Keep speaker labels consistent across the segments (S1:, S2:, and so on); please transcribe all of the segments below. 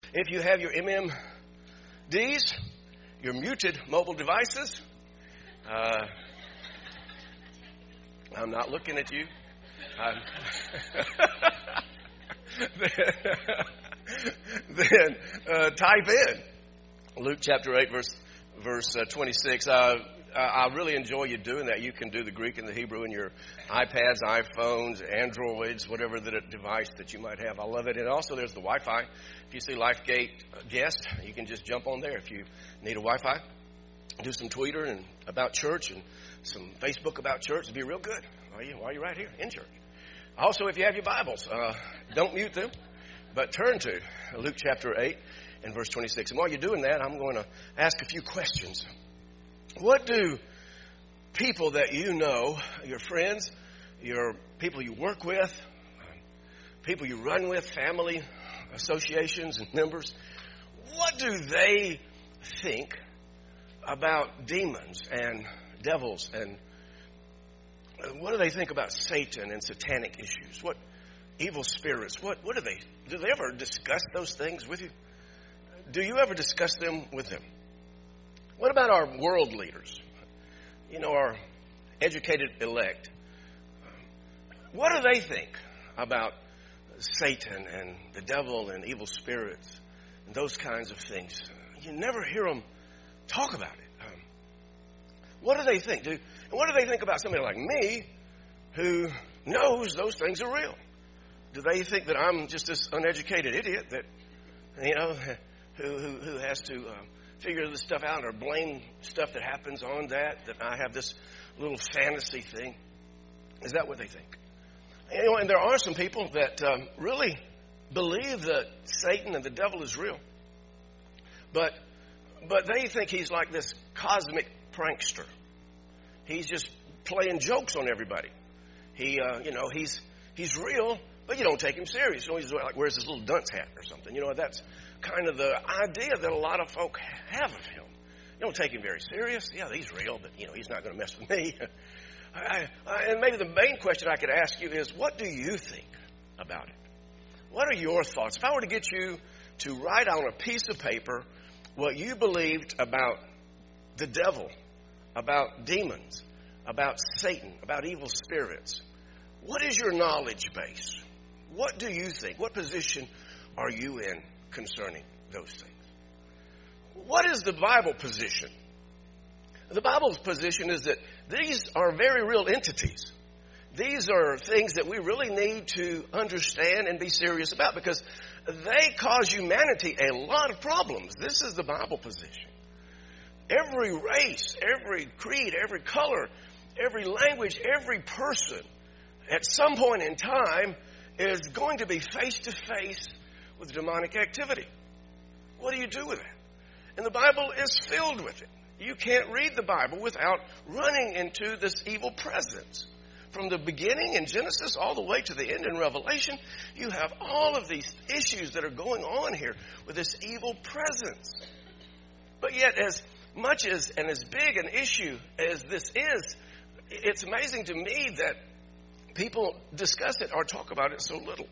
S1: If you have your MMDs, your muted mobile devices, I'm not looking at you. Then type in Luke chapter 8, verse 26. I really enjoy you doing that. You can do the Greek and the Hebrew in your iPads, iPhones, Androids, whatever the device that you might have. I love it. And also there's the Wi-Fi. If you see LifeGate Guest, you can just jump on there if you need a Wi-Fi. Do some Twitter and about church and some Facebook about church. It'd be real good while you're right here in church. Also, if you have your Bibles, don't mute them, but turn to Luke chapter 8 and verse 26. And while you're doing that, I'm going to ask a few questions. What do people that you know, your friends, your people you work with, people you run with, family, associations and members, what do they think about demons and devils, and what do they think about Satan and satanic issues? What evil spirits? What do they ever discuss those things with you? Do you ever discuss them with them? What about our world leaders? You know, our educated elect. What do they think about Satan and the devil and evil spirits and those kinds of things? You never hear them talk about it. What do they think? What do they think about somebody like me who knows those things are real? Do they think that I'm just this uneducated idiot that, you know, who has to figure this stuff out or blame stuff that happens on that I have this little fantasy thing? Is that what they think? You know, and there are some people that really believe that Satan and the devil is real. But they think he's like this cosmic prankster. He's just playing jokes on everybody. He's real, but you don't take him serious. You know, he's like wears his little dunce hat or something. You know, that's kind of the idea that a lot of folk have of him. You don't take him very serious. Yeah, he's real, but, you know, he's not going to mess with me. And maybe the main question I could ask you is, what do you think about it? What are your thoughts? If I were to get you to write on a piece of paper what you believed about the devil, about demons, about Satan, about evil spirits, what is your knowledge base? What do you think? What position are you in concerning those things? What is the Bible position? The Bible's position is that these are very real entities. These are things that we really need to understand and be serious about because they cause humanity a lot of problems. This is the Bible position. Every race, every creed, every color, every language, every person at some point in time is going to be face to face with demonic activity. What do you do with it? And the Bible is filled with it. You can't read the Bible without running into this evil presence. From the beginning in Genesis all the way to the end in Revelation, you have all of these issues that are going on here with this evil presence. But yet, as much as and as big an issue as this is, it's amazing to me that people discuss it or talk about it so little.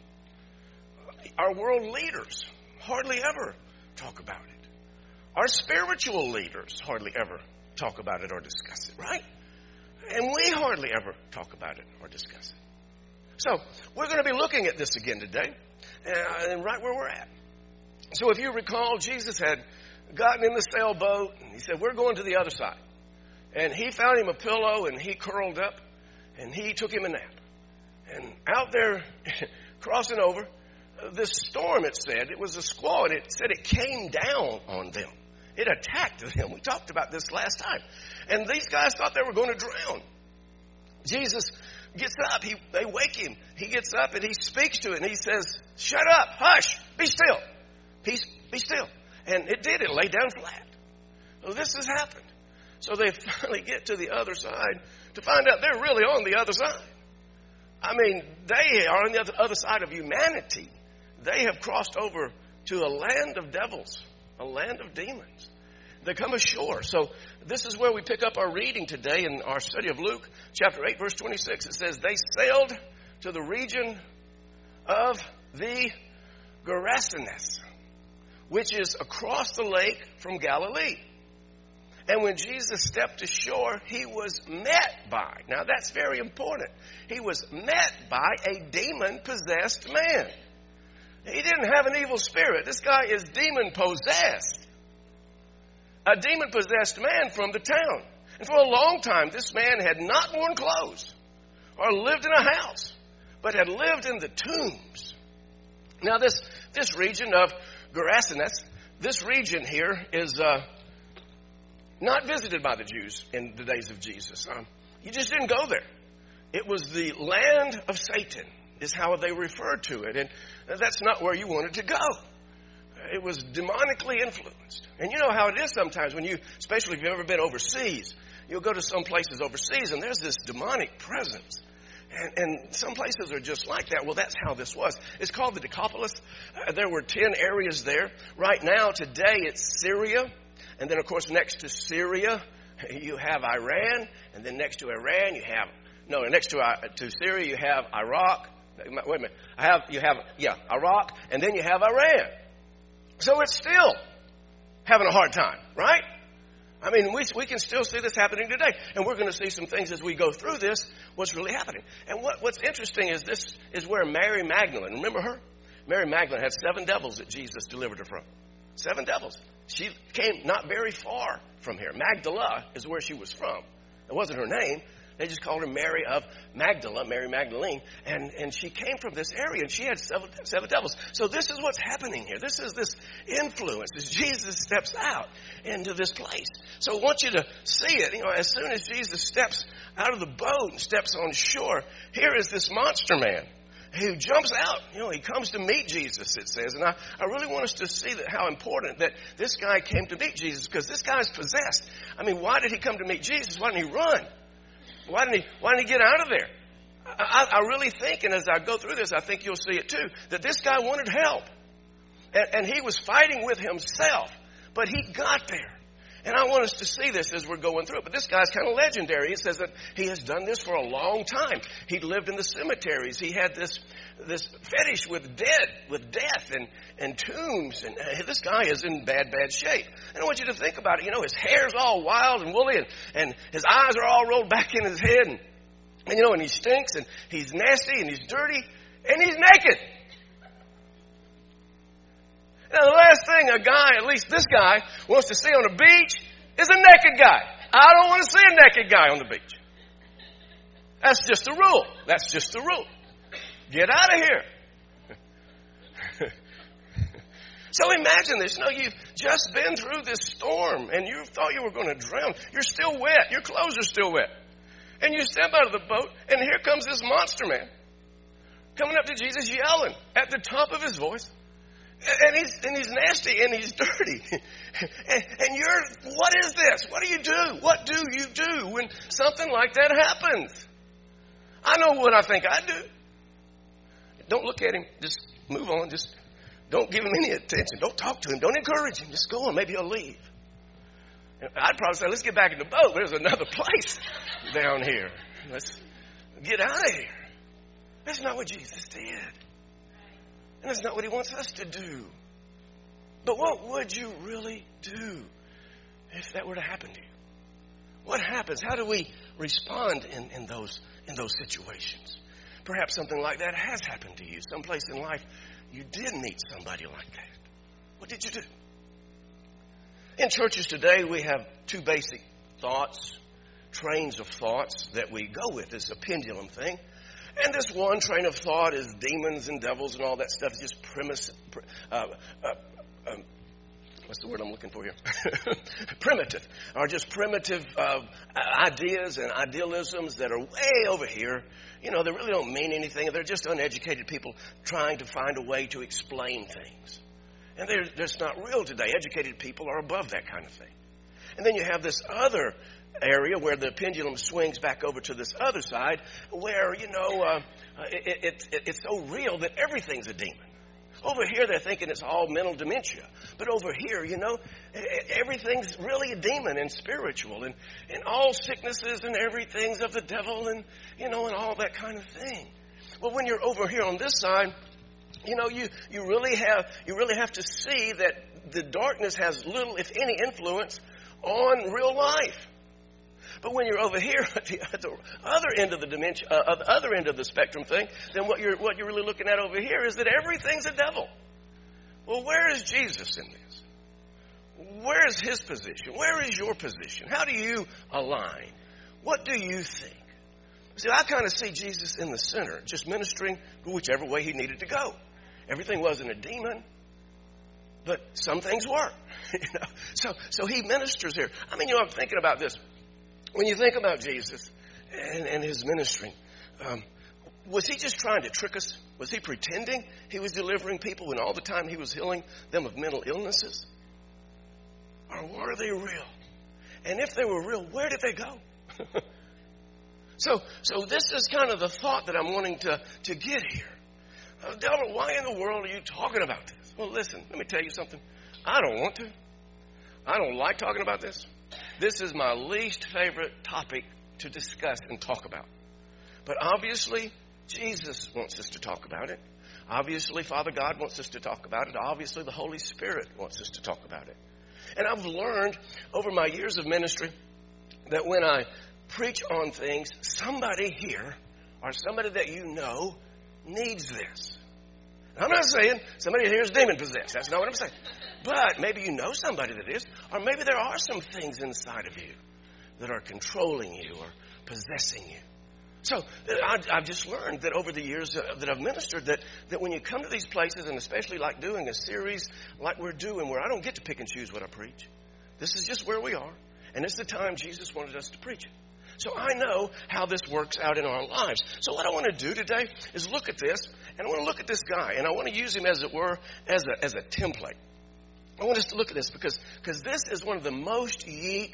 S1: Our world leaders hardly ever talk about it. Our spiritual leaders hardly ever talk about it or discuss it, right? And we hardly ever talk about it or discuss it. So we're going to be looking at this again today, and right where we're at. So if you recall, Jesus had gotten in the sailboat, and he said, we're going to the other side. And he found him a pillow, and he curled up, and he took him a nap. And out there, crossing over, this storm, it said, it was a squall, and it said it came down on them. It attacked them. We talked about this last time. And these guys thought they were going to drown. Jesus gets up. They wake him. He gets up and he speaks to it. And he says, shut up. Hush. Be still. Peace. Be still. And it did. It lay down flat. So this has happened. So they finally get to the other side to find out they're really on the other side. I mean, they are on the other side of humanity. They have crossed over to a land of devils, a land of demons. They come ashore. So this is where we pick up our reading today in our study of Luke chapter 8, verse 26. It says, they sailed to the region of the Gerasenes. which is across the lake from Galilee. And when Jesus stepped ashore, he was met by, now that's very important, he was met by a demon-possessed man. He didn't have an evil spirit. This guy is demon-possessed. A demon-possessed man from the town. And for a long time, this man had not worn clothes or lived in a house, but had lived in the tombs. Now, this region of Gerasenes, this region here is not visited by the Jews in the days of Jesus. You just didn't go there. It was the land of Satan, is how they referred to it. And that's not where you wanted to go. It was demonically influenced. And you know how it is sometimes when you, especially if you've ever been overseas, you'll go to some places overseas and there's this demonic presence. And some places are just like that. Well, that's how this was. It's called the Decapolis. There were 10 areas there. Right now, today, it's Syria. And then, of course, next to Syria, you have Iran. And then next to Iran, next to Syria, you have Iraq. Wait a minute. Iraq. And then you have Iran. So it's still having a hard time, right? I mean, we can still see this happening today. And we're going to see some things as we go through this, what's really happening. And what's interesting is this is where Mary Magdalene, remember her? Mary Magdalene had 7 devils that Jesus delivered her from. 7 devils. She came not very far from here. Magdala is where she was from. It wasn't her name. They just called her Mary of Magdala, Mary Magdalene. And she came from this area, and she had 7 devils. So this is what's happening here. This is this influence as Jesus steps out into this place. So I want you to see it. As soon as Jesus steps out of the boat and steps on shore, here is this monster man who jumps out. He comes to meet Jesus, it says. And I really want us to see how important that this guy came to meet Jesus, because this guy's possessed. I mean, why did he come to meet Jesus? Why didn't he run? Why didn't he get out of there? I really think, and as I go through this, I think you'll see it too, that this guy wanted help. And he was fighting with himself, but he got there. And I want us to see this as we're going through it. But this guy's kind of legendary. It says that he has done this for a long time. He lived in the cemeteries. He had this fetish with death and tombs. And this guy is in bad shape. And I want you to think about it. His hair's all wild and woolly, and his eyes are all rolled back in his head. And he stinks, and he's nasty, and he's dirty, and he's naked. Now, the last thing a guy, at least this guy, wants to see on a beach is a naked guy. I don't want to see a naked guy on the beach. That's just the rule. That's just the rule. Get out of here. So imagine this. You've just been through this storm, and you thought you were going to drown. You're still wet. Your clothes are still wet. And you step out of the boat, and here comes this monster man coming up to Jesus yelling at the top of his voice. And he's nasty and he's dirty. And what is this? What do you do? What do you do when something like that happens? I know what I think I'd do. Don't look at him. Just move on. Just don't give him any attention. Don't talk to him. Don't encourage him. Just go on. Maybe he'll leave. I'd probably say, let's get back in the boat. There's another place down here. Let's get out of here. That's not what Jesus did. And that's not what he wants us to do. But what would you really do if that were to happen to you? What happens? How do we respond in those situations? Perhaps something like that has happened to you. Someplace in life you did meet somebody like that. What did you do? In churches today, we have 2 basic thoughts, trains of thoughts that we go with. It's a pendulum thing. And this one train of thought is demons and devils and all that stuff. It's just what's the word I'm looking for here? Primitive. Or just primitive ideas and idealisms that are way over here. They really don't mean anything. They're just uneducated people trying to find a way to explain things. And they're just not real today. Educated people are above that kind of thing. And then you have this other area where the pendulum swings back over to this other side where, it's so real that everything's a demon. Over here, they're thinking it's all mental dementia. But over here, everything's really a demon and spiritual. And all sicknesses and everything's of the devil and all that kind of thing. Well, when you're over here on this side, you really have to see that the darkness has little, if any, influence on real life. But when you're over here at the other end of the dimension, the other end of the spectrum thing, then what you're really looking at over here is that everything's a devil. Well, where is Jesus in this? Where is his position? Where is your position? How do you align? What do you think? See, I kind of see Jesus in the center, just ministering whichever way he needed to go. Everything wasn't a demon, but some things were. So he ministers here. I mean, I'm thinking about this. When you think about Jesus and his ministry, was he just trying to trick us? Was he pretending he was delivering people when all the time he was healing them of mental illnesses? Or were they real? And if they were real, where did they go? So this is kind of the thought that I'm wanting to get here. Delbert, why in the world are you talking about this? Well, listen, let me tell you something. I don't want to. I don't like talking about this. This is my least favorite topic to discuss and talk about. But obviously, Jesus wants us to talk about it. Obviously, Father God wants us to talk about it. Obviously, the Holy Spirit wants us to talk about it. And I've learned over my years of ministry that when I preach on things, somebody here or somebody that you know needs this. I'm not saying somebody here is demon-possessed. That's not what I'm saying. But maybe you know somebody that is, or maybe there are some things inside of you that are controlling you or possessing you. So I've just learned that over the years that I've ministered that when you come to these places, and especially like doing a series like we're doing where I don't get to pick and choose what I preach. This is just where we are. And it's the time Jesus wanted us to preach it. So I know how this works out in our lives. So what I want to do today is look at this, and I want to look at this guy, and I want to use him, as it were, as a template. I want us to look at this because this is one of the most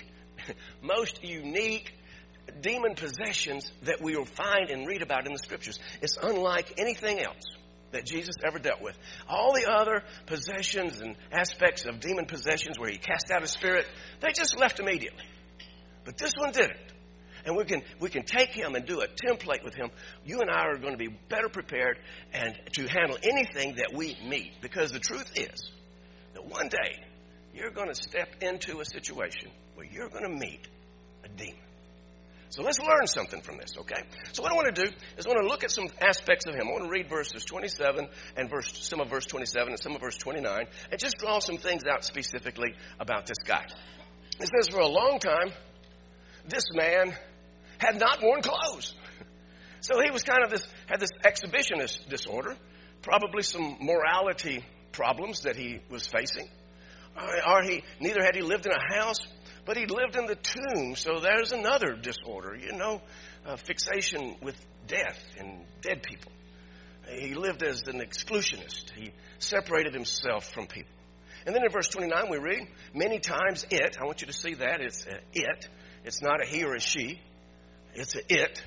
S1: unique demon possessions that we will find and read about in the Scriptures. It's unlike anything else that Jesus ever dealt with. All the other possessions and aspects of demon possessions where he cast out a spirit, they just left immediately. But this one didn't. And we can take him and do a template with him. You and I are going to be better prepared and to handle anything that we meet. Because the truth is that one day you're going to step into a situation where you're going to meet a demon. So let's learn something from this, okay? So what I want to do is I want to look at some aspects of him. I want to read verses 27 and some of verse 27 and some of verse 29 and just draw some things out specifically about this guy. It says, for a long time, this man had not worn clothes. So he was had this exhibitionist disorder, probably some morality problems that he was facing. Or neither had he lived in a house, but he lived in the tomb. So there's another disorder, fixation with death and dead people. He lived as an exclusionist. He separated himself from people. And then in verse 29 we read, many times I want you to see that, it's it. It's not a he or a she. It's a it.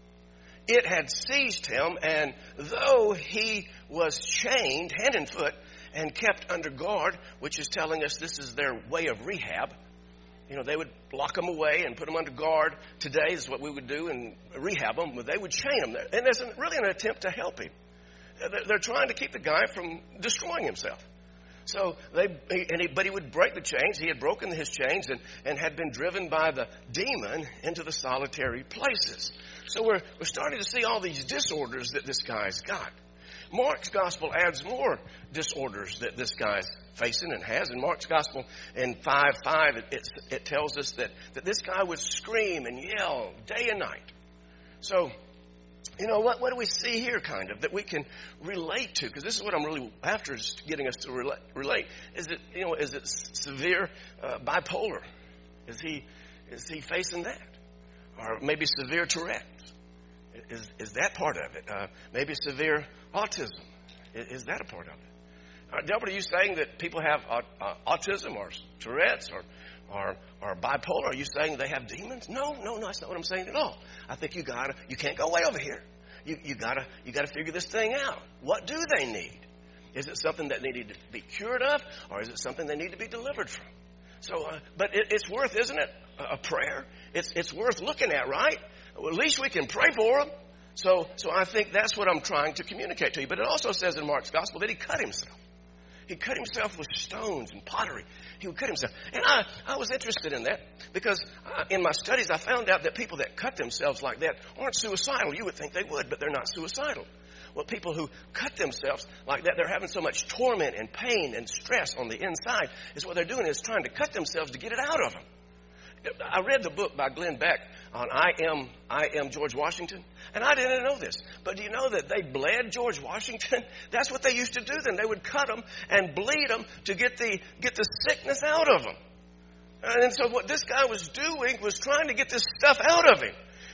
S1: It had seized him, and though he was chained hand and foot and kept under guard, which is telling us this is their way of rehab. They would lock him away and put him under guard. Today is what we would do and rehab him, but they would chain him there. And there's really an attempt to help him. They're trying to keep the guy from destroying himself. So but he would break the chains. He had broken his chains and had been driven by the demon into the solitary places. So we're starting to see all these disorders that this guy's got. Mark's gospel adds more disorders that this guy's facing and has. In Mark's gospel in 5:5, it tells us that this guy would scream and yell day and night. So, what do we see here kind of that we can relate to? Because this is what I'm really after, is getting us to relate. Is it severe bipolar? Is he facing that? Or maybe severe Tourette's? Is that part of it? Maybe severe autism. Is that a part of it? Delbert, are you saying that people have autism or Tourette's or bipolar? Are you saying they have demons? No, that's not what I'm saying at all. I think you can't go way over here. You gotta figure this thing out. What do they need? Is it something that they need to be cured of, or is it something they need to be delivered from? So, but it's worth, isn't it, a prayer? It's worth looking at, right? Well, at least we can pray for them. So I think that's what I'm trying to communicate to you. But it also says in Mark's gospel that he cut himself. He cut himself with stones and pottery. He would cut himself. And I was interested in that because in my studies I found out that people that cut themselves like that aren't suicidal. You would think they would, but they're not suicidal. Well, people who cut themselves like that, they're having so much torment and pain and stress on the inside, is what they're doing is trying to cut themselves to get it out of them. I read the book by Glenn Beck on I Am George Washington, and I didn't know this. But do you know that they bled George Washington? That's what they used to do then. They would cut him and bleed him to get the sickness out of him. And so what this guy was doing was trying to get this stuff out of him.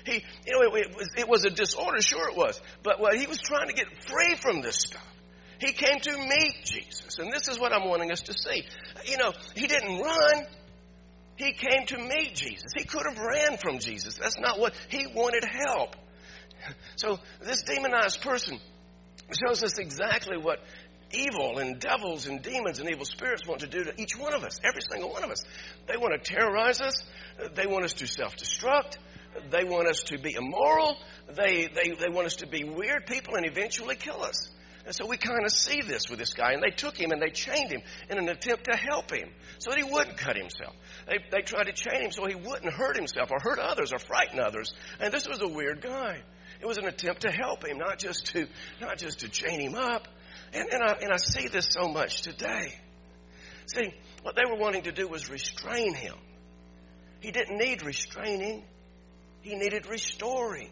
S1: It was a disorder, sure it was. But he was trying to get free from this stuff. He came to meet Jesus, and this is what I'm wanting us to see. He didn't run. He came to meet Jesus. He could have ran from Jesus. That's not what he wanted. Help. So this demonized person shows us exactly what evil and devils and demons and evil spirits want to do to each one of us, every single one of us. They want to terrorize us. They want us to self-destruct. They want us to be immoral. They want us to be weird people and eventually kill us. And so we kind of see this with this guy. And they took him and they chained him in an attempt to help him so that he wouldn't cut himself. They tried to chain him so he wouldn't hurt himself or hurt others or frighten others. And this was a weird guy. It was an attempt to help him, not just to chain him up. And I see this so much today. See, what they were wanting to do was restrain him. He didn't need restraining. He needed restoring.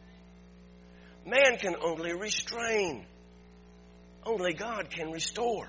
S1: Man can only restrain. Only God can restore.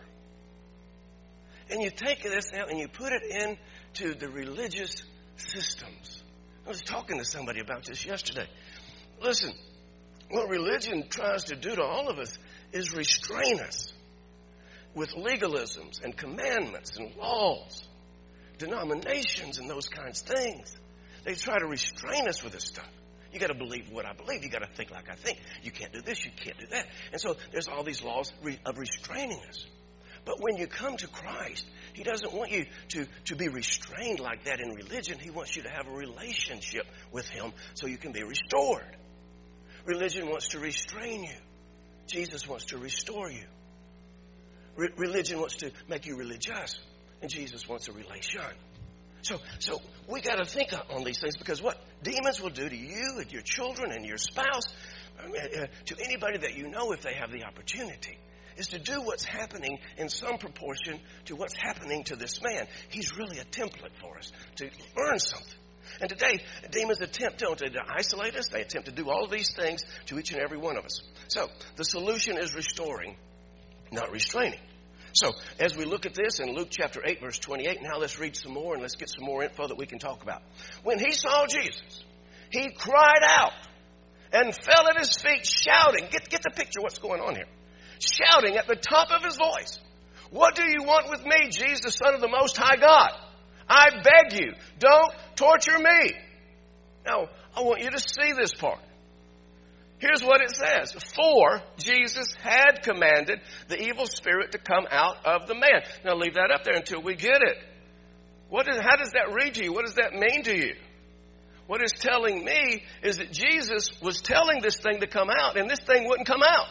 S1: And you take this now and you put it into the religious systems. I was talking to somebody about this yesterday. Listen, what religion tries to do to all of us is restrain us with legalisms and commandments and laws, denominations and those kinds of things. They try to restrain us with this stuff. You got to believe what I believe. You got to think like I think. You can't do this. You can't do that. And so there's all these laws of restraining us. But when you come to Christ, He doesn't want you to be restrained like that in religion. He wants you to have a relationship with Him so you can be restored. Religion wants to restrain you. Jesus wants to restore you. Religion wants to make you religious, and Jesus wants a relation. So we got to think on these things, because what demons will do to you and your children and your spouse, to anybody that you know if they have the opportunity, is to do what's happening in some proportion to what's happening to this man. He's really a template for us to learn something. And today, demons attempt to isolate us. They attempt to do all of these things to each and every one of us. So the solution is restoring, not restraining. So, as we look at this in Luke chapter 8, verse 28, now let's read some more and let's get some more info that we can talk about. When he saw Jesus, he cried out and fell at his feet shouting. Get the picture of what's going on here. Shouting at the top of his voice, "What do you want with me, Jesus, Son of the Most High God? I beg you, don't torture me." Now, I want you to see this part. Here's what it says. For Jesus had commanded the evil spirit to come out of the man. Now leave that up there until we get it. How does that read to you? What does that mean to you? What it's telling me is that Jesus was telling this thing to come out, and this thing wouldn't come out.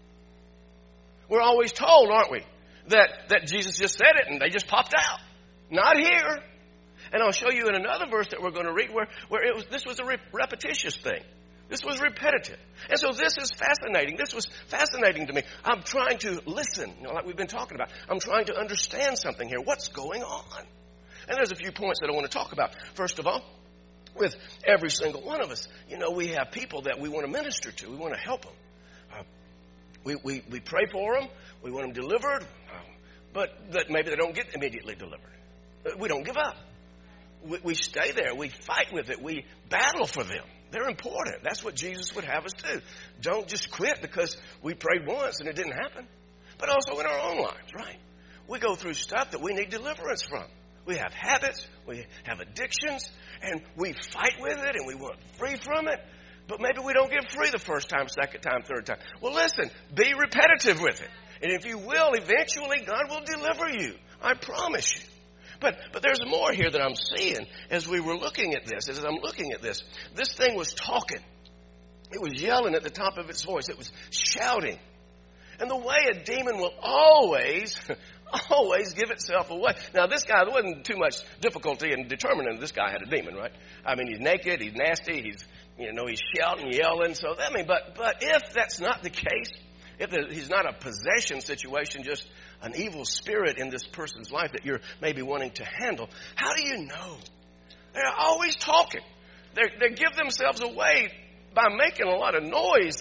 S1: We're always told, aren't we, that Jesus just said it and they just popped out. Not here. And I'll show you in another verse that we're going to read where this was a repetitious thing. This was repetitive. And so this is fascinating. This was fascinating to me. I'm trying to listen, like we've been talking about. I'm trying to understand something here. What's going on? And there's a few points that I want to talk about. First of all, with every single one of us, we have people that we want to minister to. We want to help them. We pray for them. We want them delivered. But that maybe they don't get immediately delivered. We don't give up. We stay there. We fight with it. We battle for them. They're important. That's what Jesus would have us do. Don't just quit because we prayed once and it didn't happen. But also in our own lives, right? We go through stuff that we need deliverance from. We have habits, we have addictions, and we fight with it and we want free from it. But maybe we don't get free the first time, second time, third time. Well, listen, be repetitive with it. And if you will, eventually God will deliver you. I promise you. But there's more here that I'm seeing as we were looking at this. As I'm looking at this, this thing was talking. It was yelling at the top of its voice. It was shouting. And the way a demon will always always give itself away. Now, this guy, there wasn't too much difficulty in determining this guy had a demon, right? I mean, he's naked, he's nasty, he's shouting, yelling. So, but if that's not the case, if he's not a possession situation, just an evil spirit in this person's life that you're maybe wanting to handle, how do you know? They're always talking. They give themselves away by making a lot of noise.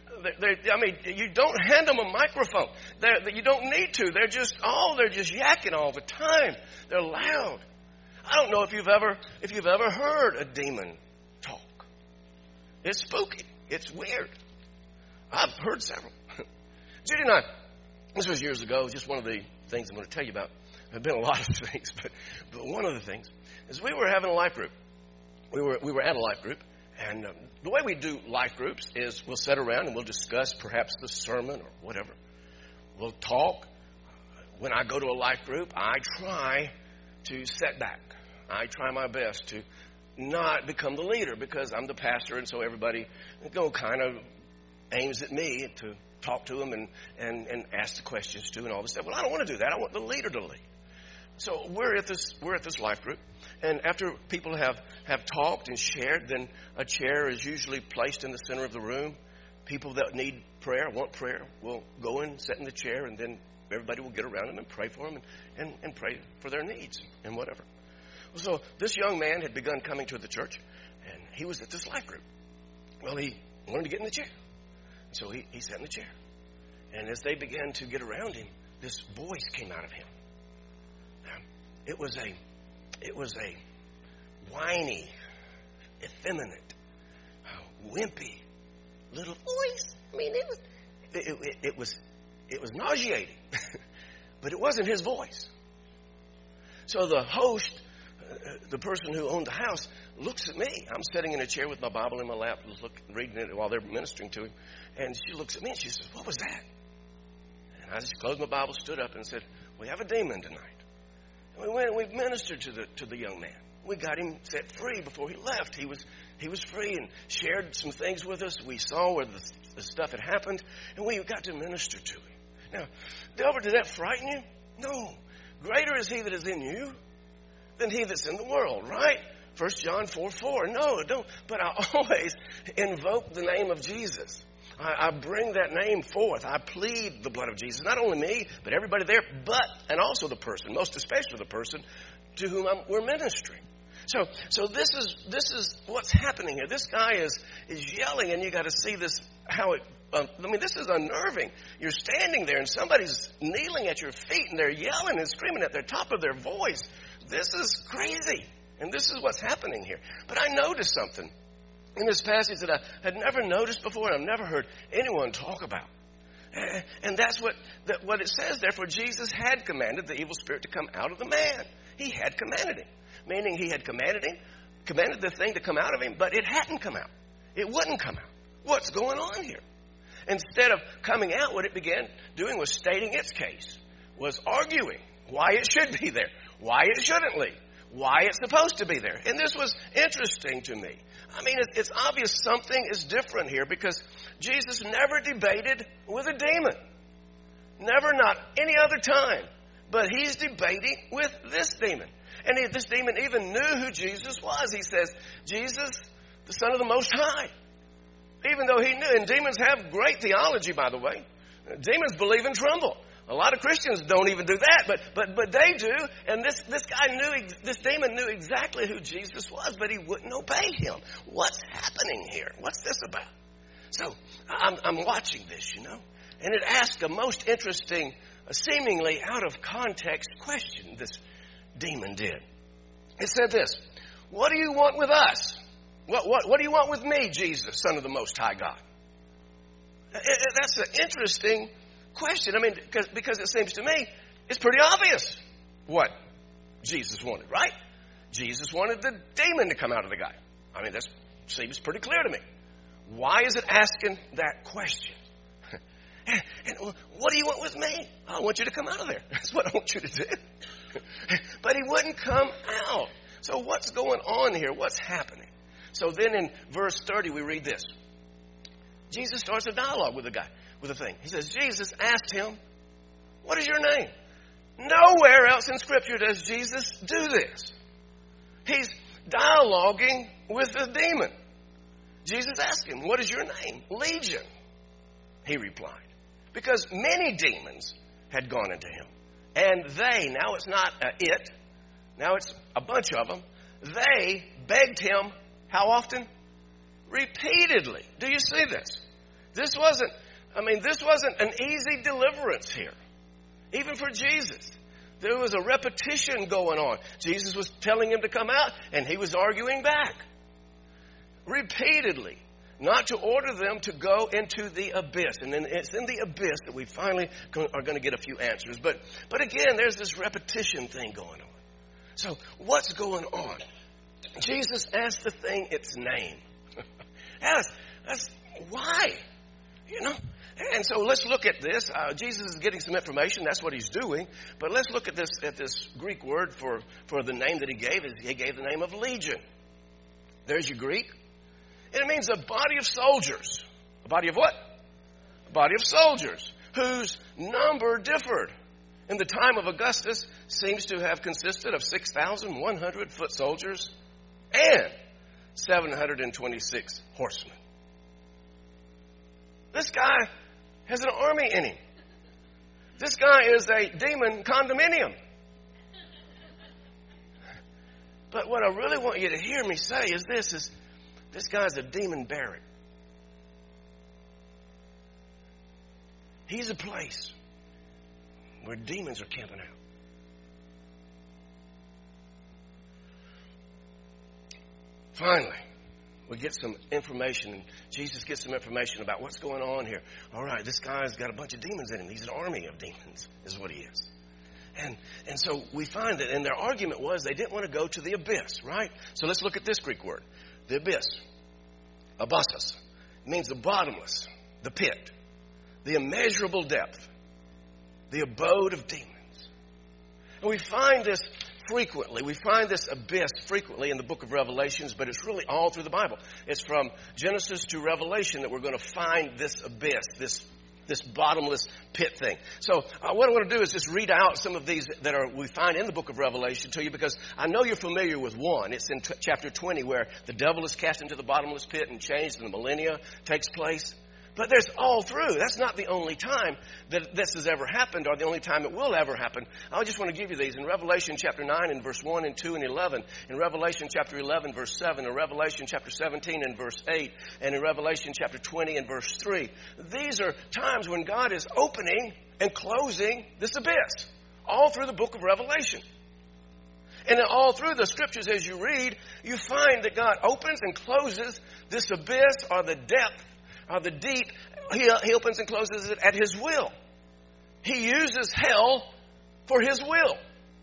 S1: You don't hand them a microphone. You don't need to. They're just yakking all the time. They're loud. I don't know if you've ever heard a demon talk. It's spooky. It's weird. I've heard several. Judy and I, this was years ago, just one of the things I'm going to tell you about. There have been a lot of things, but one of the things is we were having a life group. We were at a life group, and the way we do life groups is we'll sit around and we'll discuss perhaps the sermon or whatever. We'll talk. When I go to a life group, I try to set back. I try my best to not become the leader because I'm the pastor, and so everybody kind of aims at me to talk to them and ask the questions to and all this stuff. Well, I don't want to do that. I want the leader to lead. So we're at this life group, and after people have talked and shared, then a chair is usually placed in the center of the room. People that need prayer, want prayer, will go and sit in the chair, and then everybody will get around them and pray for them and pray for their needs and whatever. So this young man had begun coming to the church, and he was at this life group. Well, he wanted to get in the chair. So he sat in the chair. And as they began to get around him, this voice came out of him. It was a whiny, effeminate, wimpy little voice. I mean, it was nauseating, but it wasn't his voice. So the host, the person who owned the house, looks at me. I'm sitting in a chair with my Bible in my lap, reading it while they're ministering to him. And she looks at me and she says, "What was that?" And I just closed my Bible, stood up, and said, "We have a demon tonight." And we went and we ministered to the young man. We got him set free before he left. He was free and shared some things with us. We saw where the stuff had happened, and we got to minister to him. Now, Delbert, did that frighten you? No. Greater is he that is in you than he that's in the world, right? 1 John 4:4. No, don't. But I always invoke the name of Jesus. I bring that name forth. I plead the blood of Jesus. Not only me, but everybody there, and also the person, most especially the person to whom we're ministering. So this is what's happening here. This guy is yelling, and you got to see this, how it, this is unnerving. You're standing there, and somebody's kneeling at your feet, and they're yelling and screaming at the top of their voice. This is crazy, and this is what's happening here. But I noticed something in this passage that I had never noticed before, and I've never heard anyone talk about. And that's what it says there. For Jesus had commanded the evil spirit to come out of the man. He had commanded him. Meaning he had commanded the thing to come out of him, but it hadn't come out. It wouldn't come out. What's going on here? Instead of coming out, what it began doing was stating its case, was arguing why it should be there, why it shouldn't leave, why it's supposed to be there. And this was interesting to me. I mean, it's obvious something is different here because Jesus never debated with a demon. Never, not any other time. But he's debating with this demon. And this demon even knew who Jesus was. He says, Jesus, the Son of the Most High. Even though he knew, and demons have great theology, by the way. Demons believe and tremble. A lot of Christians don't even do that, but they do. And this demon knew exactly who Jesus was, but he wouldn't obey him. What's happening here? What's this about? So I'm watching this, and it asked a most interesting, seemingly out of context question. This demon did. It said this: "What do you want with us? What do you want with me, Jesus, Son of the Most High God?" That's an interesting question. I mean, because it seems to me it's pretty obvious what Jesus wanted, right? Jesus wanted the demon to come out of the guy. I mean, that seems pretty clear to me. Why is it asking that question? And what do you want with me? I want you to come out of there. That's what I want you to do. But he wouldn't come out. So what's going on here? What's happening? So then in verse 30, we read this. Jesus starts a dialogue with the guy, with the thing. He says, Jesus asked him, "What is your name?" Nowhere else in Scripture does Jesus do this. He's dialoguing with the demon. Jesus asked him, "What is your name?" "Legion," he replied, because many demons had gone into him. And they, now it's not it, now it's a bunch of them, they begged him, how often? Repeatedly. Do you see this? This wasn't an easy deliverance here, even for Jesus. There was a repetition going on. Jesus was telling him to come out, and he was arguing back. Repeatedly. Not to order them to go into the abyss. And then it's in the abyss that we finally are going to get a few answers. But again, there's this repetition thing going on. So what's going on? Jesus asked the thing its name. That's why, you know. And so let's look at this. Jesus is getting some information. That's what he's doing. But let's look at this Greek word for the name that he gave. He gave the name of legion. There's your Greek. And it means a body of soldiers. A body of what? A body of soldiers whose number differed. In the time of Augustus, seems to have consisted of 6,100 foot soldiers and 726 horsemen. This guy has an army in him. This guy is a demon condominium. But what I really want you to hear me say is this guy's a demon barrack. He's a place where demons are camping out. Finally, we get some information, and Jesus gets some information about what's going on here. All right, this guy's got a bunch of demons in him. He's an army of demons, is what he is. And so we find that, and their argument was they didn't want to go to the abyss, right? So let's look at this Greek word, the abyss. Abyssos. It means the bottomless, the pit, the immeasurable depth, the abode of demons. And we find this frequently. We find this abyss frequently in the book of Revelations, but it's really all through the Bible. It's from Genesis to Revelation that we're going to find this abyss, this bottomless pit thing. So what I want to do is just read out some of these that we find in the book of Revelation to you, because I know you're familiar with one. It's in chapter 20 where the devil is cast into the bottomless pit and changed and the millennia takes place. But there's all through. That's not the only time that this has ever happened, or the only time it will ever happen. I just want to give you these. In Revelation chapter 9 and verse 1 and 2 and 11. In Revelation chapter 11 verse 7. In Revelation chapter 17 and verse 8. And in Revelation chapter 20 and verse 3. These are times when God is opening and closing this abyss. All through the book of Revelation. And all through the scriptures as you read, you find that God opens and closes this abyss or the depth or the deep. He opens and closes it at His will. He uses hell for His will.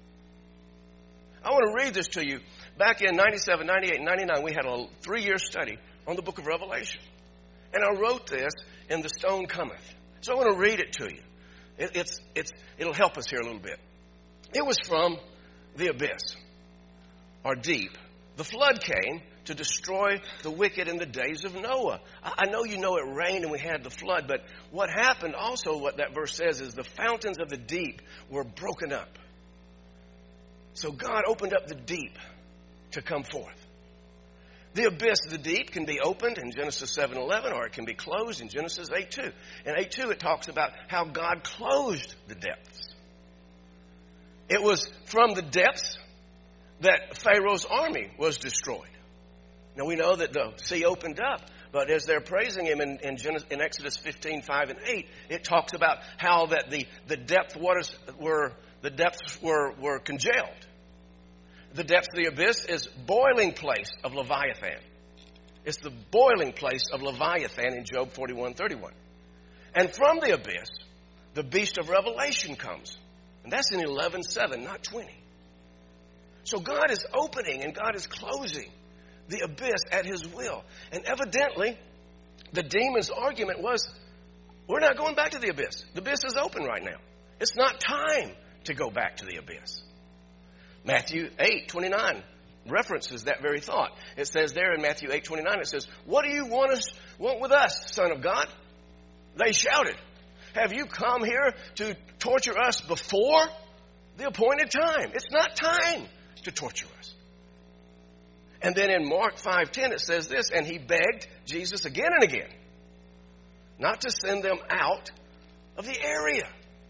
S1: I want to read this to you. Back in 97, 98, and 99, we had a 3-year study on the book of Revelation. And I wrote this in The Stone Cometh. So I want to read it to you. It'll help us here a little bit. It was from the abyss, or deep. The flood came to destroy the wicked in the days of Noah. I know you know it rained and we had the flood, but what happened also, what that verse says, is the fountains of the deep were broken up. So God opened up the deep to come forth. The abyss of the deep can be opened in Genesis 7:11, or it can be closed in Genesis 8:2. In 8:2 it talks about how God closed the depths. It was from the depths that Pharaoh's army was destroyed. Now we know that the sea opened up, but as they're praising him in Exodus 15:5 and 8, it talks about how that the depth waters were congealed. The depth of the abyss is boiling place of Leviathan. It's the boiling place of Leviathan in Job 41:31. And from the abyss, the beast of Revelation comes. And that's in 11:7, not 20. So God is opening and God is closing the abyss at His will. And evidently, the demon's argument was, we're not going back to the abyss. The abyss is open right now. It's not time to go back to the abyss. Matthew 8:29 references that very thought. It says there in Matthew 8:29, it says, "What do you want with us, Son of God?" They shouted, "Have you come here to torture us before The appointed time. It's not time to torture us. And then in Mark 5:10 it says this, and he begged Jesus again and again not to send them out of the area.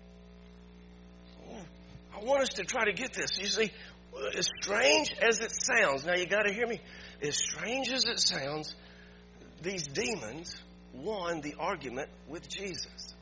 S1: I want us to try to get this. You see, as strange as it sounds, now you got to hear me, as strange as it sounds, these demons won the argument with Jesus.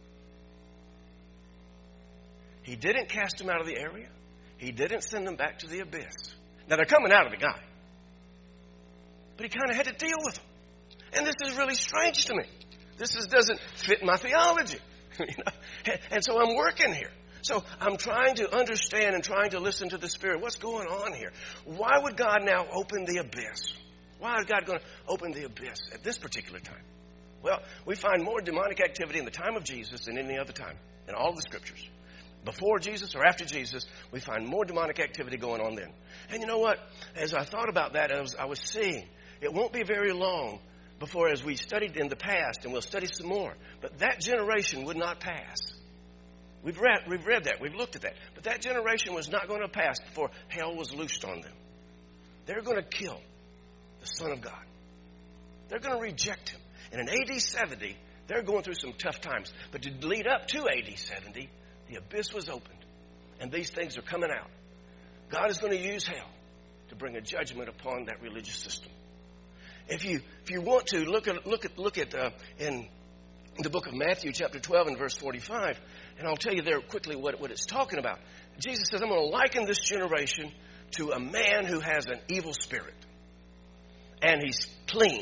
S1: He didn't cast them out of the area. He didn't send them back to the abyss. Now they're coming out of the guy. But he kind of had to deal with them. And this is really strange to me. This doesn't fit my theology. And so I'm working here. So I'm trying to understand and trying to listen to the Spirit. What's going on here? Why would God now open the abyss? Why is God going to open the abyss at this particular time? Well, we find more demonic activity in the time of Jesus than any other time in all the Scriptures. Before Jesus or after Jesus, we find more demonic activity going on then. And you know what? As I thought about that, I was seeing, it won't be very long before, as we studied in the past, and we'll study some more, but that generation would not pass. We've read that. We've looked at that. But that generation was not going to pass before hell was loosed on them. They're going to kill the Son of God. They're going to reject him. And in AD 70, they're going through some tough times. But to lead up to AD 70, the abyss was opened. And these things are coming out. God is going to use hell to bring a judgment upon that religious system. If you want to look at in the book of Matthew chapter 12 and verse 45, and I'll tell you there quickly what it's talking about. Jesus says, I'm going to liken this generation to a man who has an evil spirit. And he's cleaned.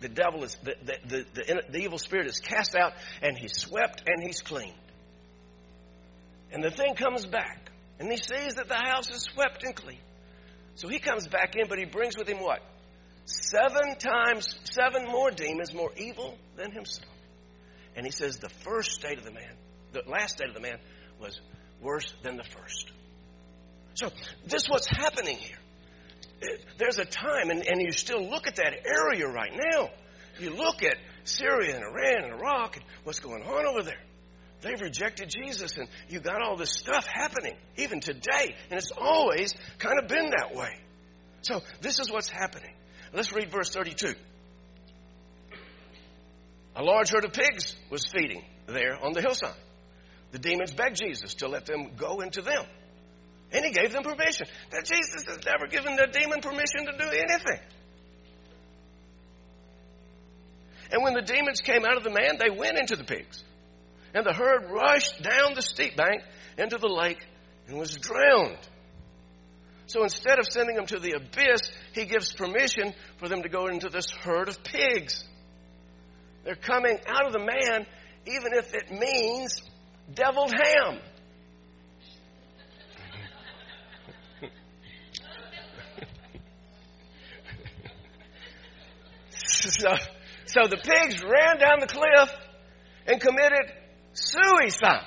S1: The evil spirit is cast out, and he's swept and he's cleaned. And the thing comes back, and he sees that the house is swept and clean. So he comes back in, but he brings with him what? 7 more demons more evil than himself. And he says the last state of the man was worse than the first. So this is what's happening here. There's a time, and you still look at that area right now. You look at Syria and Iran and Iraq and what's going on over there. They've rejected Jesus, and you got all this stuff happening, even today. And it's always kind of been that way. So this is what's happening. Let's read verse 32. A large herd of pigs was feeding there on the hillside. The demons begged Jesus to let them go into them. And he gave them permission. Now, Jesus has never given the demon permission to do anything. And when the demons came out of the man, they went into the pigs. And the herd rushed down the steep bank into the lake and was drowned. So instead of sending them to the abyss, he gives permission for them to go into this herd of pigs. They're coming out of the man, even if it means deviled ham. So the pigs ran down the cliff and committed suicide.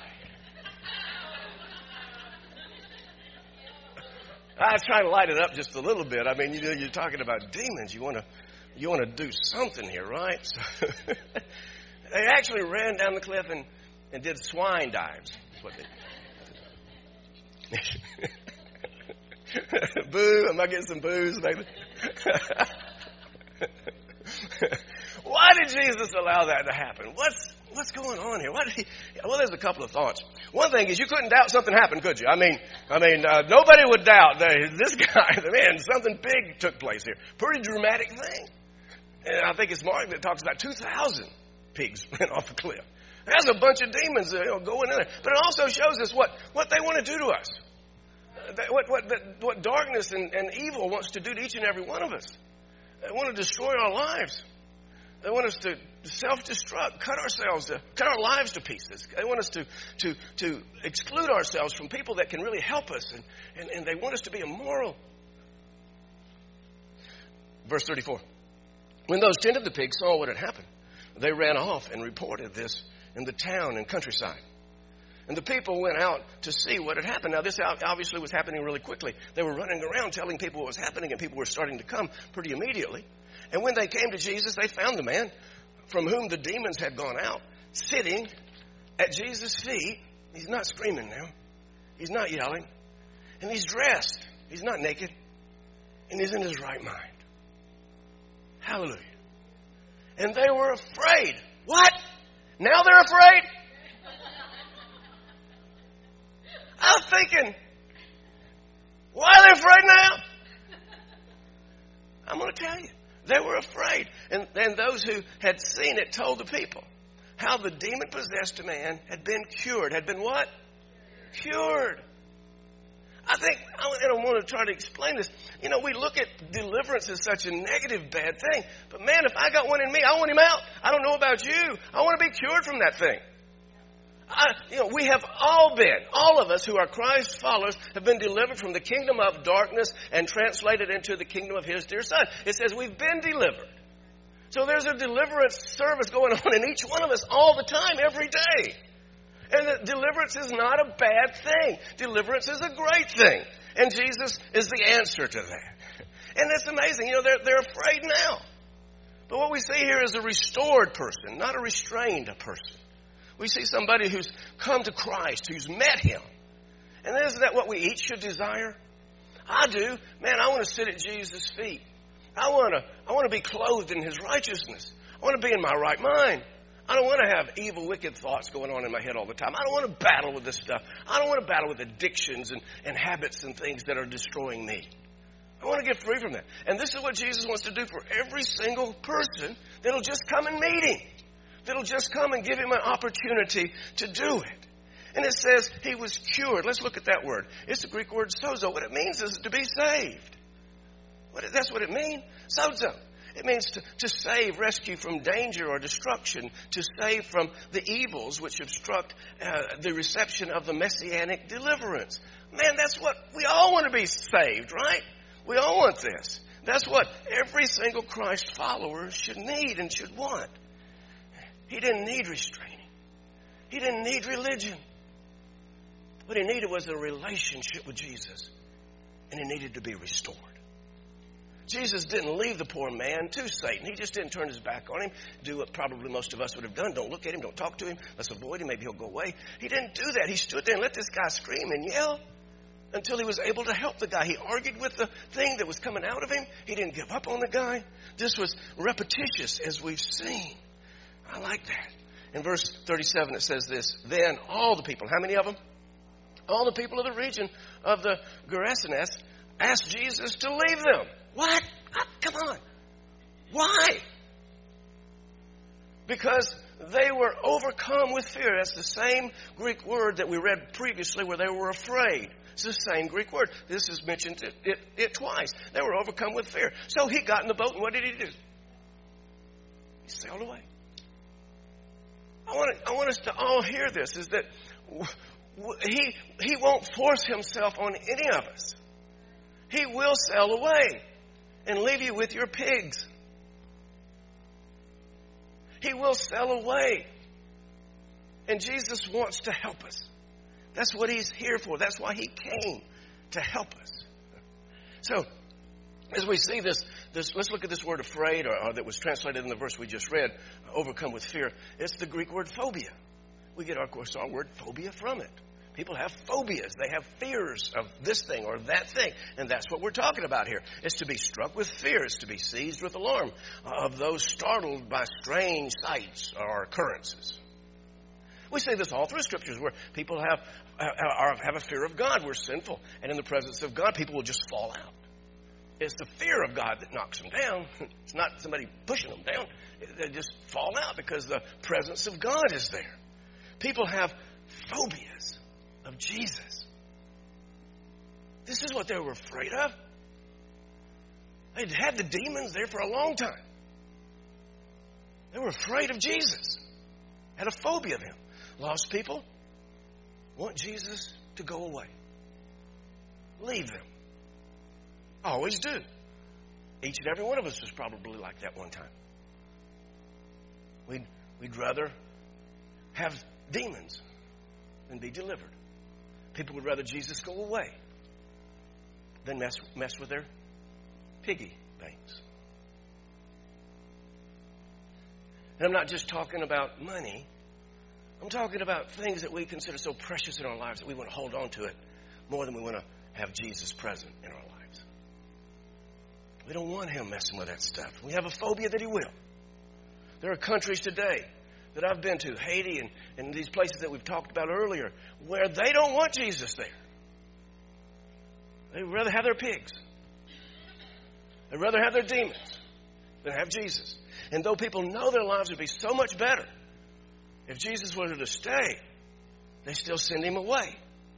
S1: I was trying to light it up just a little bit. I mean, you're talking about demons. You want to do something here, right? So they actually ran down the cliff and did swine dives. That's what they did. Boo! Am I getting some boos, baby? Why did Jesus allow that to happen? What's going on here? Well, there's a couple of thoughts. One thing is you couldn't doubt something happened, could you? I mean, nobody would doubt that this guy, man, something big took place here. Pretty dramatic thing. And I think it's Mark that talks about 2,000 pigs went off a cliff. There's a bunch of demons going in there. But it also shows us what they want to do to us. What darkness and evil wants to do to each and every one of us. They want to destroy our lives. They want us to self-destruct, cut our lives to pieces. They want us to exclude ourselves from people that can really help us, and they want us to be immoral. Verse 34. When those tended the pigs saw what had happened, they ran off and reported this in the town and countryside. And the people went out to see what had happened. Now, this obviously was happening really quickly. They were running around telling people what was happening, and people were starting to come pretty immediately. And when they came to Jesus, they found the man from whom the demons had gone out, sitting at Jesus' feet. He's not screaming now. He's not yelling. And he's dressed. He's not naked. And he's in his right mind. Hallelujah. And they were afraid. What? Now they're afraid? I was thinking, why are they afraid now? I'm going to tell you. They were afraid. And those who had seen it told the people how the demon-possessed man had been cured. Had been what? Cured. I think, and I want to try to explain this. You know, we look at deliverance as such a negative, bad thing. But man, if I got one in me, I want him out. I don't know about you. I want to be cured from that thing. We have all of us who are Christ followers have been delivered from the kingdom of darkness and translated into the kingdom of his dear son. It says we've been delivered. So there's a deliverance service going on in each one of us all the time, every day. And that deliverance is not a bad thing. Deliverance is a great thing. And Jesus is the answer to that. And it's amazing. You know, they're afraid now. But what we see here is a restored person, not a restrained person. We see somebody who's come to Christ, who's met him. And isn't that what we each should desire? I do. Man, I want to sit at Jesus' feet. I want to be clothed in his righteousness. I want to be in my right mind. I don't want to have evil, wicked thoughts going on in my head all the time. I don't want to battle with this stuff. I don't want to battle with addictions and habits and things that are destroying me. I want to get free from that. And this is what Jesus wants to do for every single person that'll just come and meet him. That'll just come and give him an opportunity to do it. And it says he was cured. Let's look at that word. It's the Greek word sozo. What it means is to be saved. That's what it means. Sozo. It means to save, rescue from danger or destruction, to save from the evils which obstruct the reception of the messianic deliverance. Man, that's what we all want to be saved, right? We all want this. That's what every single Christ follower should need and should want. He didn't need restraining. He didn't need religion. What he needed was a relationship with Jesus. And he needed to be restored. Jesus didn't leave the poor man to Satan. He just didn't turn his back on him, do what probably most of us would have done. Don't look at him, don't talk to him, let's avoid him, maybe he'll go away. He didn't do that. He stood there and let this guy scream and yell until he was able to help the guy. He argued with the thing that was coming out of him. He didn't give up on the guy. This was repetitious, as we've seen. I like that. In verse 37 it says this, then all the people, how many of them? All the people of the region of the Gerasenes asked Jesus to leave them. What? Come on. Why? Because they were overcome with fear. That's the same Greek word that we read previously where they were afraid. It's the same Greek word. This is mentioned it twice. They were overcome with fear. So he got in the boat, and what did he do? He sailed away. I want us to all hear this, is that he won't force himself on any of us. He will sail away and leave you with your pigs. He will sail away. And Jesus wants to help us. That's what he's here for. That's why he came, to help us. So, as we see this, let's look at this word afraid, or that was translated in the verse we just read, overcome with fear. It's the Greek word phobia. We get, of course, our word phobia from it. People have phobias. They have fears of this thing or that thing. And that's what we're talking about here. It's to be struck with fear. It's to be seized with alarm of those startled by strange sights or occurrences. We see this all through Scriptures where people have a fear of God. We're sinful. And in the presence of God, people will just fall out. It's the fear of God that knocks them down. It's not somebody pushing them down. They just fall out because the presence of God is there. People have phobias of Jesus. This is what they were afraid of. They'd had the demons there for a long time. They were afraid of Jesus. Had a phobia of him. Lost people want Jesus to go away. Leave them. Always do. Each and every one of us was probably like that one time. We'd rather have demons than be delivered. People would rather Jesus go away than mess with their piggy banks. And I'm not just talking about money. I'm talking about things that we consider so precious in our lives that we want to hold on to it more than we want to have Jesus present in our lives. We don't want him messing with that stuff. We have a phobia that he will. There are countries today that I've been to, Haiti and these places that we've talked about earlier, where they don't want Jesus there. They'd rather have their pigs. They'd rather have their demons than have Jesus. And though people know their lives would be so much better if Jesus were to stay, they still send him away.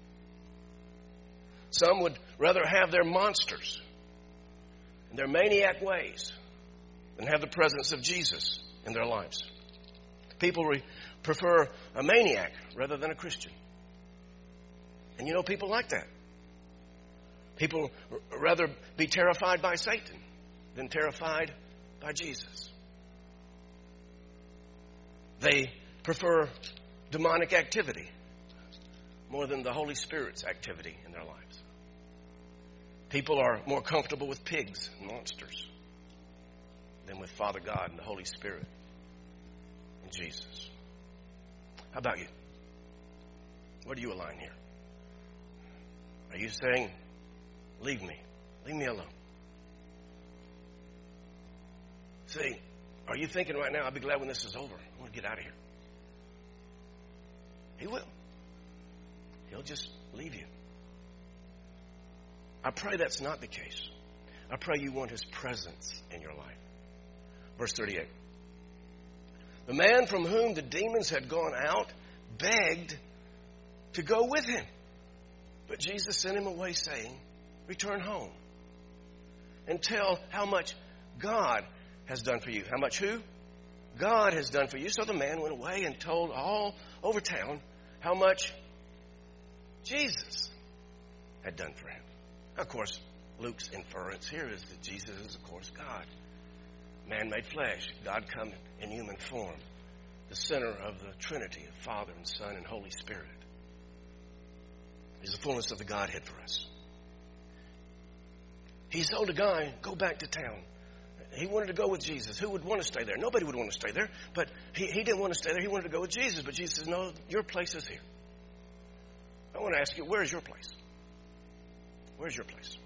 S1: Some would rather have their monsters and their maniac ways than have the presence of Jesus in their lives. People prefer a maniac rather than a Christian. And you know, people like that. People rather be terrified by Satan than terrified by Jesus. They prefer demonic activity more than the Holy Spirit's activity in their lives. People are more comfortable with pigs and monsters than with Father God and the Holy Spirit and Jesus. How about you? Where do you align here? Are you saying, leave me alone? See, are you thinking right now, I'll be glad when this is over. I want to get out of here. He will. He'll just leave you. I pray that's not the case. I pray you want his presence in your life. Verse 38. The man from whom the demons had gone out begged to go with him. But Jesus sent him away saying, return home and tell how much God has done for you. How much who? God has done for you. So the man went away and told all over town how much Jesus had done for him. Of course, Luke's inference here is that Jesus is, of course, God. Man made flesh. God come in human form. The center of the Trinity of Father and Son and Holy Spirit. He's the fullness of the Godhead for us. He told a guy, go back to town. He wanted to go with Jesus. Who would want to stay there? Nobody would want to stay there. But he didn't want to stay there. He wanted to go with Jesus. But Jesus said, no, your place is here. I want to ask you, where's your place? Where's your place?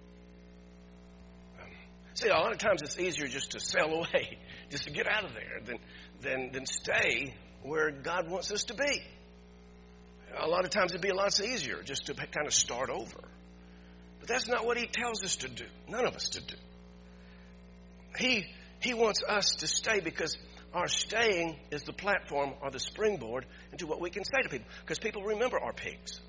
S1: See, a lot of times it's easier just to sail away, just to get out of there, than stay where God wants us to be. A lot of times it'd be a lot easier just to kind of start over. But that's not what he tells us to do. None of us to do. He wants us to stay because our staying is the platform or the springboard into what we can say to people. Because people remember our pigs.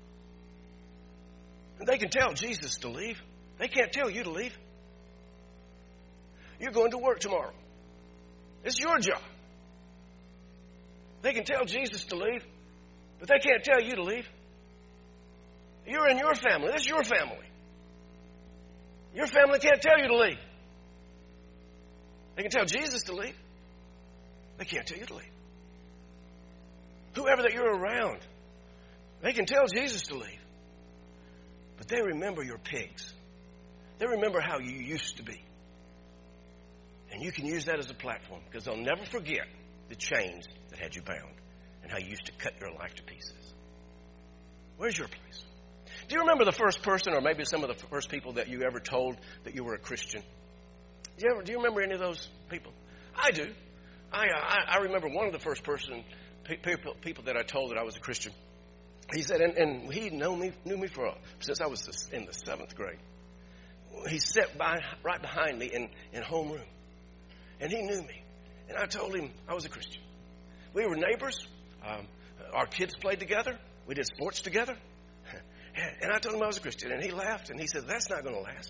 S1: And they can tell Jesus to leave. They can't tell you to leave. You're going to work tomorrow. It's your job. They can tell Jesus to leave, but they can't tell you to leave. You're in your family. This is your family. Your family can't tell you to leave. They can tell Jesus to leave. They can't tell you to leave. Whoever that you're around, they can tell Jesus to leave. But they remember your pigs. They remember how you used to be. And you can use that as a platform because they'll never forget the chains that had you bound and how you used to cut your life to pieces. Where's your place? Do you remember the first person or maybe some of the first people that you ever told that you were a Christian? Do you remember any of those people? I do. I remember one of the first people that I told that I was a Christian. He said, and he knew me since I was in the 7th grade. He sat right behind me in homeroom. And he knew me. And I told him I was a Christian. We were neighbors. Our kids played together. We did sports together. And I told him I was a Christian. And he laughed and he said, that's not going to last.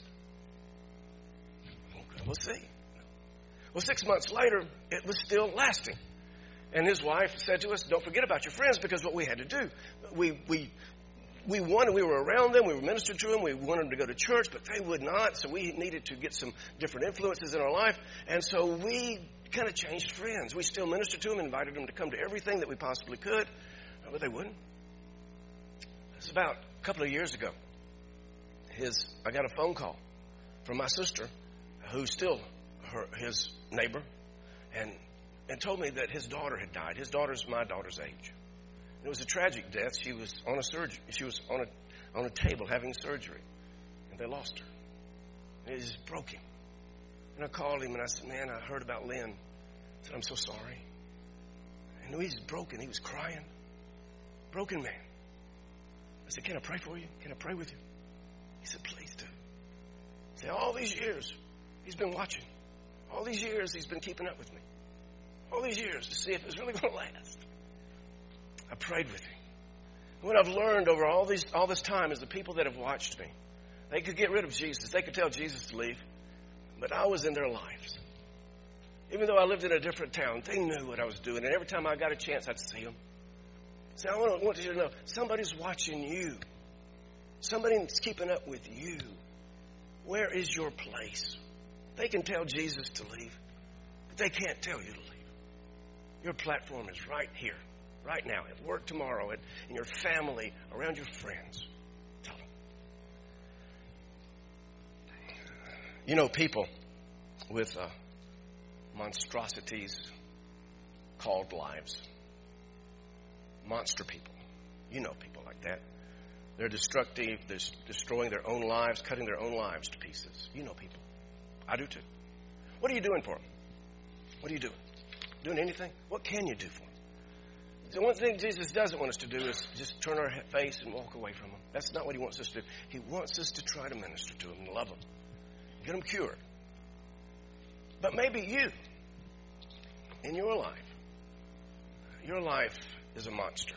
S1: Okay, we'll see. Well, 6 months later, it was still lasting. And his wife said to us, don't forget about your friends, because what we had to do, we were around them, we were ministered to them, we wanted them to go to church, but they would not, so we needed to get some different influences in our life, and so we kind of changed friends. We still ministered to them, invited them to come to everything that we possibly could, but they wouldn't. It's about a couple of years ago. I got a phone call from my sister, who's still his neighbor, and told me that his daughter had died. His daughter's my daughter's age. It was a tragic death. She was on on a table having surgery, and they lost her. And it just broke him. And I called him and I said, man, I heard about Lynn. I said, I'm so sorry. And he's broken. He was crying. Broken man. I said, can I pray for you? Can I pray with you? He said, please do. I said, all these years, he's been watching. All these years, he's been keeping up with me. All these years to see if it was really going to last. I prayed with him. And what I've learned over all this time is the people that have watched me, they could get rid of Jesus. They could tell Jesus to leave. But I was in their lives. Even though I lived in a different town, they knew what I was doing. And every time I got a chance, I'd see them. So I want you to know, somebody's watching you. Somebody's keeping up with you. Where is your place? They can tell Jesus to leave, but they can't tell you to leave. Your platform is right here, right now, at work tomorrow, in your family, around your friends. Tell them. You know, people with monstrosities called lives. Monster people. You know people like that. They're destructive. They're destroying their own lives, cutting their own lives to pieces. You know people. I do too. What are you doing for them? What are you doing? Doing anything? What can you do for them? The one thing Jesus doesn't want us to do is just turn our face and walk away from them. That's not what he wants us to do. He wants us to try to minister to them and love them. Get them cured. But maybe you, in your life is a monster.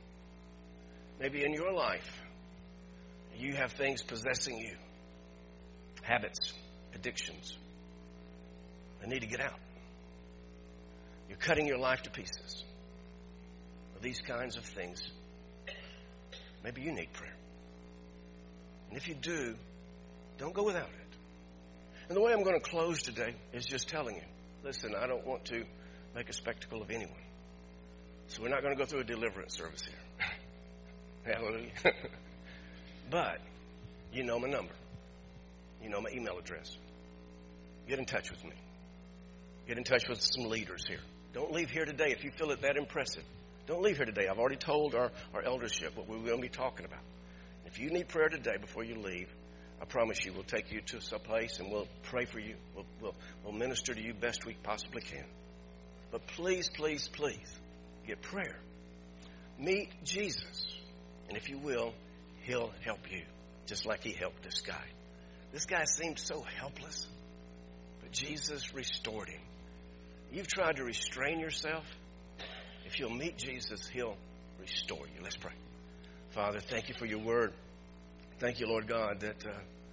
S1: Maybe in your life, you have things possessing you. Habits, addictions. They need to get out. You're cutting your life to pieces. These kinds of things. Maybe you need prayer. And if you do, don't go without it. And the way I'm going to close today is just telling you, listen, I don't want to make a spectacle of anyone. So we're not going to go through a deliverance service here. Hallelujah. But you know my number. You know my email address. Get in touch with me. Get in touch with some leaders here. Don't leave here today if you feel it that impressive. Don't leave here today. I've already told our eldership what we're going to be talking about. If you need prayer today before you leave, I promise you we'll take you to some place and we'll pray for you. We'll minister to you best we possibly can. But please, please, please get prayer. Meet Jesus. And if you will, he'll help you just like he helped this guy. This guy seemed so helpless, but Jesus restored him. You've tried to restrain yourself. If you'll meet Jesus, he'll restore you. Let's pray. Father, thank you for your word. Thank you, Lord God, that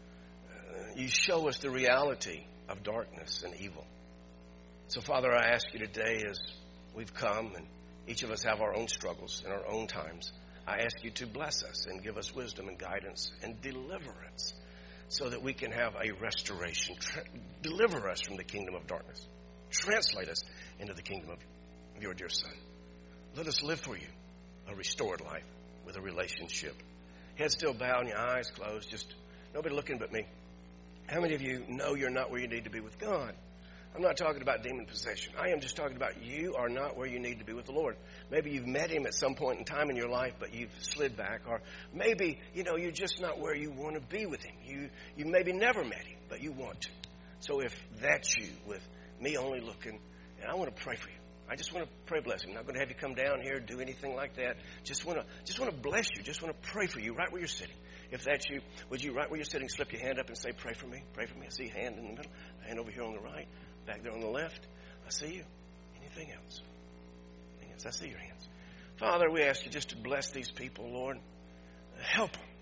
S1: you show us the reality of darkness and evil. So, Father, I ask you today as we've come and each of us have our own struggles in our own times, I ask you to bless us and give us wisdom and guidance and deliverance so that we can have a restoration. Deliver us from the kingdom of darkness. Translate us into the kingdom of your dear Son. Let us live for you a restored life with a relationship. Head still bowed and your eyes closed. Just nobody looking but me. How many of you know you're not where you need to be with God? I'm not talking about demon possession. I am just talking about you are not where you need to be with the Lord. Maybe you've met him at some point in time in your life, but you've slid back. Or maybe, you're just not where you want to be with him. You maybe never met him, but you want to. So if that's you, with me only looking, and I want to pray for you. I just want to pray blessing. I'm not going to have you come down here, do anything like that. Just want to bless you. Just want to pray for you right where you're sitting. If that's you, would you right where you're sitting slip your hand up and say, pray for me? Pray for me. I see a hand in the middle, a hand over here on the right, back there on the left. I see you. Anything else? Anything else? I see your hands. Father, we ask you just to bless these people, Lord. Help them.